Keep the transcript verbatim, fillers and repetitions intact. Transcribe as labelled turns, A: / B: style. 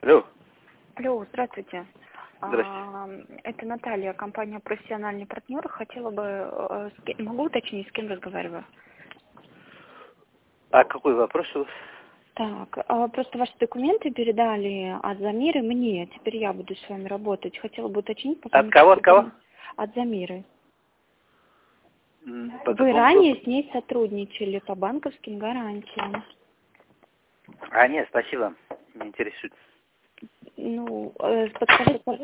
A: Алло.
B: Алло, здравствуйте.
A: Здрасте.
B: А, Это Наталья, компания «Профессиональный партнер». Хотела бы, э, с кем- могу уточнить, с кем разговариваю?
A: А какой вопрос у вас?
B: Так, а, просто ваши документы передали от Замиры мне. Теперь я буду с вами работать. Хотела бы уточнить, пока
A: От
B: не
A: кого, от кого?
B: От Замиры.
A: М, По
B: Вы
A: какому
B: ранее
A: поводу?
B: с ней сотрудничали по банковским гарантиям.
A: А, нет, спасибо. Не интересует.
B: Ну, э, подскажите,